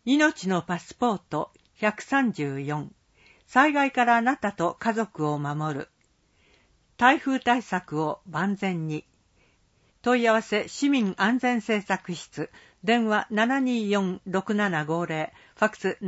命のパスポート134、災害からあなたと家族を守る。台風対策を万全に。問い合わせ市民安全政策室、電話 724-6750、ファックス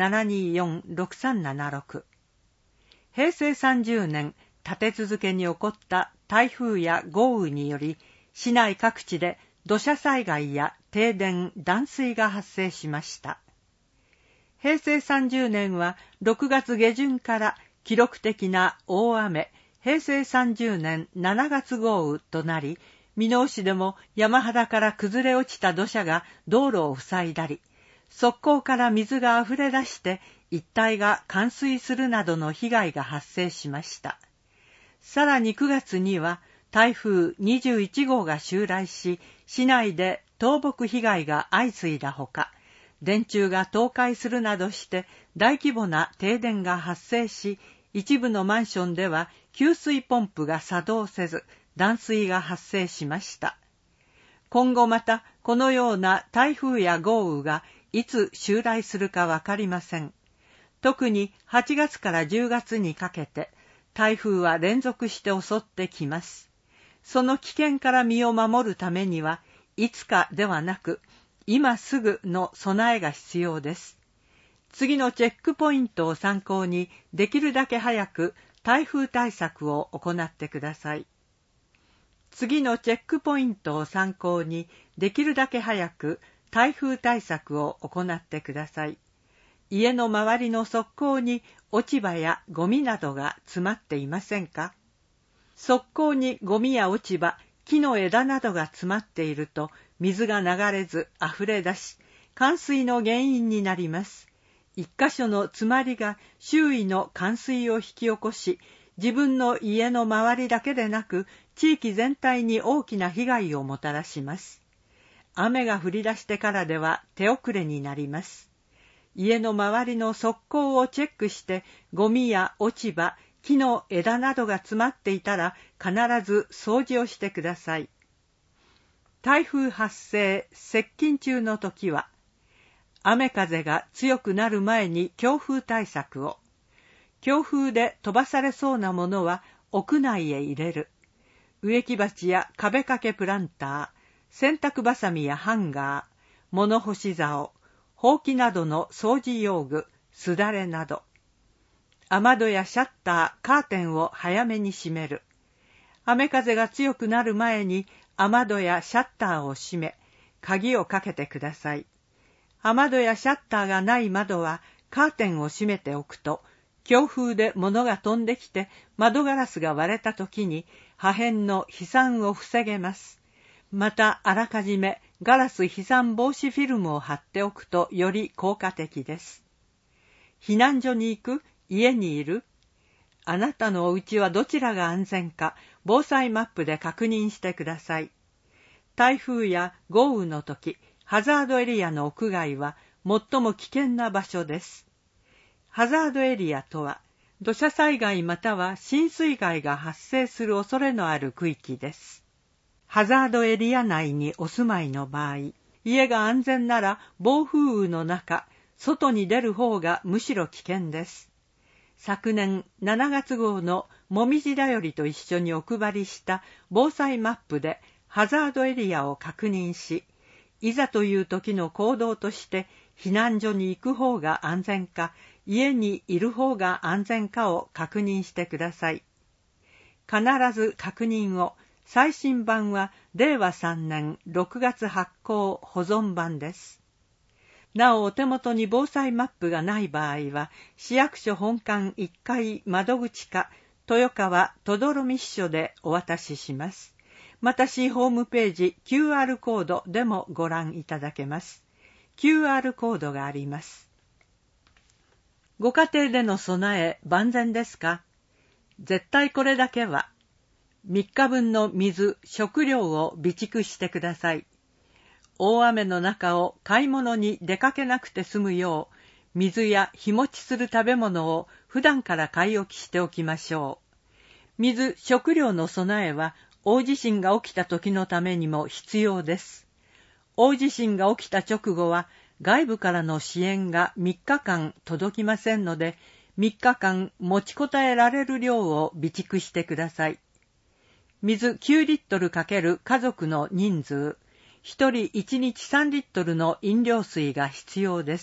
724-6376。平成30年、立て続けに起こった台風や豪雨により、市内各地で土砂災害や停電、断水が発生しました。平成30年は6月下旬から記録的な大雨、平成30年7月豪雨となり、箕面市でも山肌から崩れ落ちた土砂が道路を塞いだり、側溝から水があふれ出して一帯が冠水するなどの被害が発生しました。さらに9月には台風21号が襲来し、市内で倒木被害が相次いだほか、電柱が倒壊するなどして大規模な停電が発生し、一部のマンションでは給水ポンプが作動せず、断水が発生しました。今後またこのような台風や豪雨がいつ襲来するかわかりません。特に8月から10月にかけて台風は連続して襲ってきます。その危険から身を守るためには、いつかではなく、今すぐの備えが必要です。次のチェックポイントを参考に、できるだけ早く台風対策を行ってください。次のチェックポイントを参考に、できるだけ早く台風対策を行ってください。家の周りの側溝に落ち葉やゴミなどが詰まっていませんか？側溝にゴミや落ち葉、木の枝などが詰まっていると、水が流れず溢れ出し、冠水の原因になります。一箇所の詰まりが周囲の冠水を引き起こし、自分の家の周りだけでなく、地域全体に大きな被害をもたらします。雨が降り出してからでは手遅れになります。家の周りの側溝をチェックして、ゴミや落ち葉、木の枝などが詰まっていたら必ず掃除をしてください。台風発生、接近中の時は、雨風が強くなる前に強風対策を。強風で飛ばされそうなものは屋内へ入れる。植木鉢や壁掛けプランター、洗濯バサミやハンガー、物干し竿、ほうきなどの掃除用具、すだれなど。雨戸やシャッター、カーテンを早めに閉める。雨風が強くなる前に雨戸やシャッターを閉め、鍵をかけてください。雨戸やシャッターがない窓はカーテンを閉めておくと、強風で物が飛んできて窓ガラスが割れた時に破片の飛散を防げます。またあらかじめガラス飛散防止フィルムを貼っておくとより効果的です。避難所に行く？家にいる？あなたのお家はどちらが安全か、防災マップで確認してください。台風や豪雨の時、ハザードエリアの屋外は最も危険な場所です。ハザードエリアとは、土砂災害または浸水害が発生する恐れのある区域です。ハザードエリア内にお住まいの場合、家が安全なら暴風雨の中、外に出る方がむしろ危険です。昨年7月号のもみじだよりと一緒にお配りした防災マップでハザードエリアを確認し、いざという時の行動として避難所に行く方が安全か、家にいる方が安全かを確認してください。必ず確認を。最新版は令和3年6月発行保存版です。なおお手元に防災マップがない場合は、市役所本館1階窓口か、豊川とどろみ支所でお渡しします。また市ホームページ QR コードでもご覧いただけます。QR コードがあります。ご家庭での備え万全ですか？絶対これだけは。3日分の水、食料を備蓄してください。大雨の中を買い物に出かけなくて済むよう、水や日持ちする食べ物を普段から買い置きしておきましょう。水、食料の備えは大地震が起きた時のためにも必要です。大地震が起きた直後は外部からの支援が3日間届きませんので、3日間持ちこたえられる量を備蓄してください。水9リットル×家族の人数、1人1日3リットルの飲料水が必要です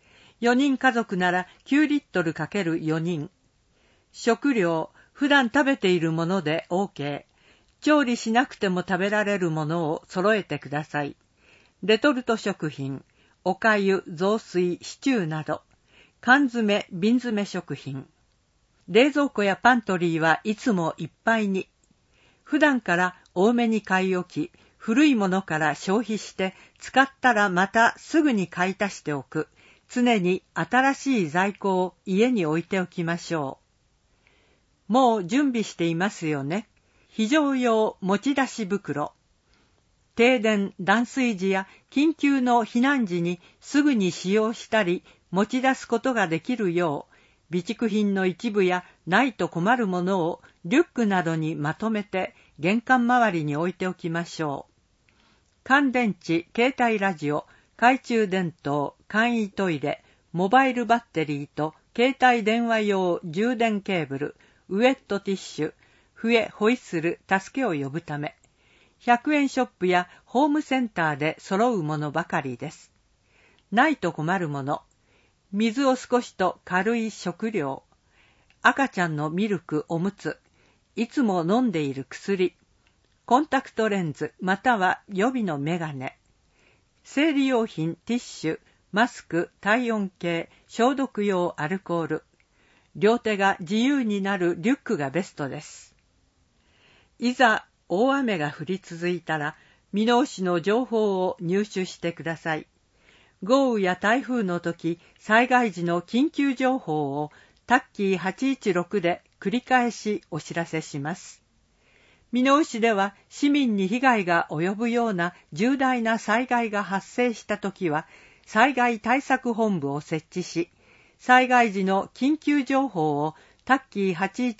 。4人家族なら9リットル×4人。食料、普段食べているもので OK。調理しなくても食べられるものを揃えてください。レトルト食品、おかゆ、雑炊、シチューなど、缶詰、瓶詰食品。冷蔵庫やパントリーはいつもいっぱいに。普段から多めに買い置き、古いものから消費して使ったらまたすぐに買い足しておく。常に新しい在庫を家に置いておきましょう。もう準備していますよね。非常用持ち出し袋。停電、断水時や緊急の避難時にすぐに使用したり持ち出すことができるよう、備蓄品の一部やないと困るものをリュックなどにまとめて玄関周りに置いておきましょう。乾電池、携帯ラジオ、懐中電灯、簡易トイレ、モバイルバッテリーと携帯電話用充電ケーブル、ウエットティッシュ、笛、ホイッスル、助けを呼ぶため、100円ショップやホームセンターで揃うものばかりです。ないと困るもの、水を少しと軽い食料、赤ちゃんのミルク、おむつ、いつも飲んでいる薬、コンタクトレンズまたは予備のメガネ、生理用品、ティッシュ、マスク、体温計、消毒用アルコール、両手が自由になるリュックがベストです。いざ大雨が降り続いたら、箕面市の情報を入手してください。豪雨や台風の時、災害時の緊急情報をタッキー816で繰り返しお知らせします。箕面市では市民に被害が及ぶような重大な災害が発生したときは、災害対策本部を設置し、災害時の緊急情報をタッキー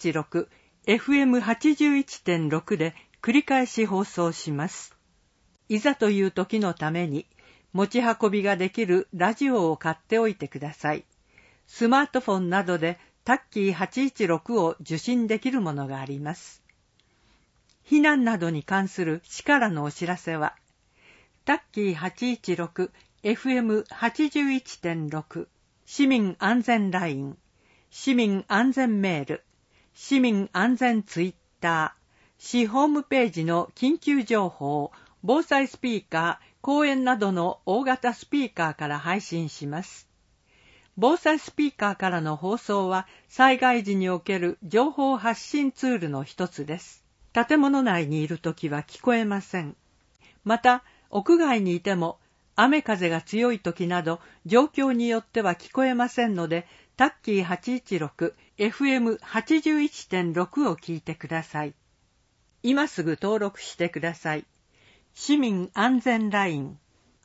816、FM81.6 で繰り返し放送します。いざという時のために、持ち運びができるラジオを買っておいてください。スマートフォンなどでタッキー816を受信できるものがあります。避難などに関する市からのお知らせは、タッキー816 FM81.6 市民安全ライン、市民安全メール、市民安全ツイッター、市ホームページの緊急情報、防災スピーカー、公園などの大型スピーカーから配信します。防災スピーカーからの放送は災害時における情報発信ツールの一つです。建物内にいるときは聞こえません。また、屋外にいても雨風が強いときなど状況によっては聞こえませんので、タッキー816 FM81.6 を聞いてください。今すぐ登録してください。市民安全ライン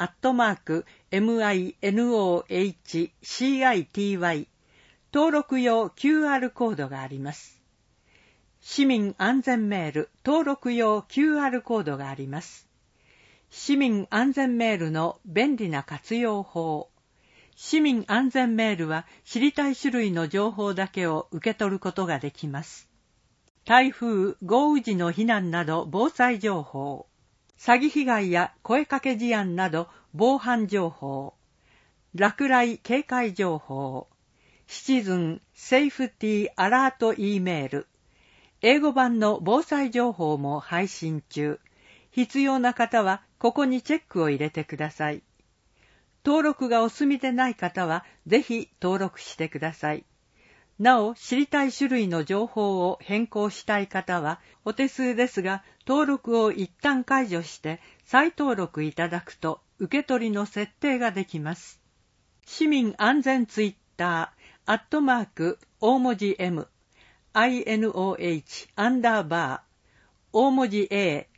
@MINOHCITY 登録用 QR コードがあります。市民安全メール登録用 QR コードがあります。市民安全メールの便利な活用法。市民安全メールは知りたい種類の情報だけを受け取ることができます。台風、豪雨時の避難など防災情報。詐欺被害や声かけ事案など防犯情報。落雷警戒情報。シチズンセーフティーアラート E メール。英語版の防災情報も配信中。必要な方はここにチェックを入れてください。登録がお済みでない方はぜひ登録してください。なお、知りたい種類の情報を変更したい方はお手数ですが、登録を一旦解除して再登録いただくと受け取りの設定ができます。市民安全ツイッター大文字 M INOH _ 大文字 A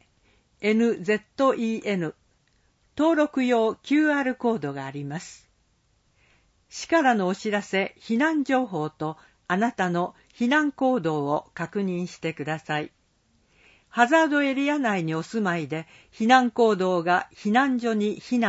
NZEN 登録用 QR コードがあります。市からのお知らせ、避難情報とあなたの避難行動を確認してください。ハザードエリア内にお住まいで避難行動が避難所に避難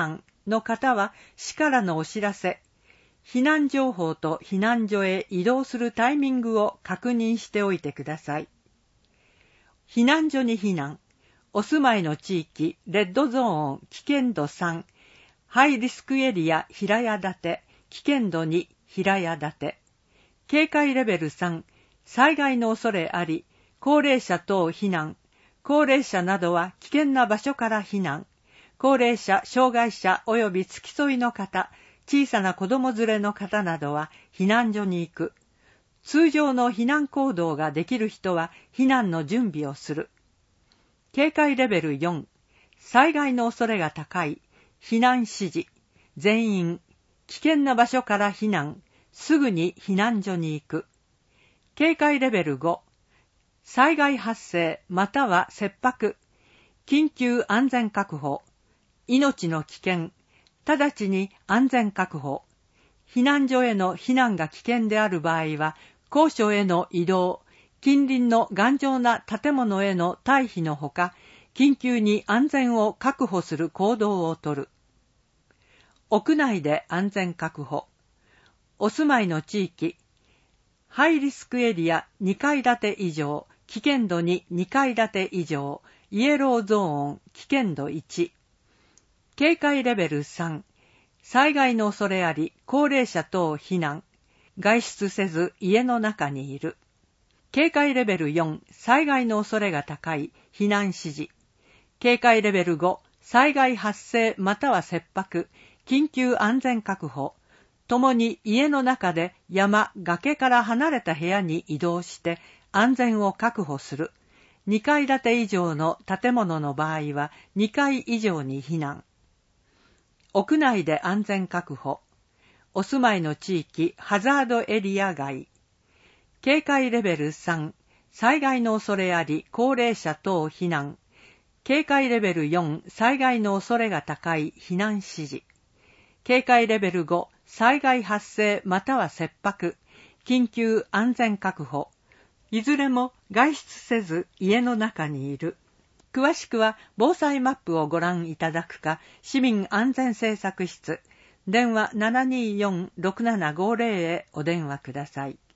の方は市からのお知らせ、避難情報と避難所へ移動するタイミングを確認しておいてください。避難所に避難。お住まいの地域、レッドゾーン、危険度3、ハイリスクエリア、平屋建て、危険度2、平屋建て。警戒レベル3、災害の恐れあり、高齢者等避難。高齢者などは危険な場所から避難。高齢者、障害者及び付き添いの方、小さな子供連れの方などは避難所に行く。通常の避難行動ができる人は避難の準備をする。警戒レベル4、災害の恐れが高い、避難指示、全員、危険な場所から避難、すぐに避難所に行く。警戒レベル5、災害発生または切迫、緊急安全確保、命の危険、直ちに安全確保。避難所への避難が危険である場合は、高所への移動、近隣の頑丈な建物への退避のほか、緊急に安全を確保する行動をとる。屋内で安全確保。お住まいの地域、ハイリスクエリア2階建て以上、危険度2、2階建て以上、イエローゾーン、危険度1。警戒レベル3、災害の恐れあり、高齢者等避難、外出せず家の中にいる。警戒レベル4、災害の恐れが高い、避難指示。警戒レベル5、災害発生または切迫、緊急安全確保。ともに家の中で山、崖から離れた部屋に移動して安全を確保する。2階建て以上の建物の場合は2階以上に避難。屋内で安全確保。お住まいの地域、ハザードエリア外。警戒レベル3、災害の恐れあり、高齢者等避難。警戒レベル4、災害の恐れが高い、避難指示。警戒レベル5、災害発生または切迫、緊急安全確保。いずれも外出せず家の中にいる。詳しくは防災マップをご覧いただくか、市民安全政策室、電話 724-6750 へお電話ください。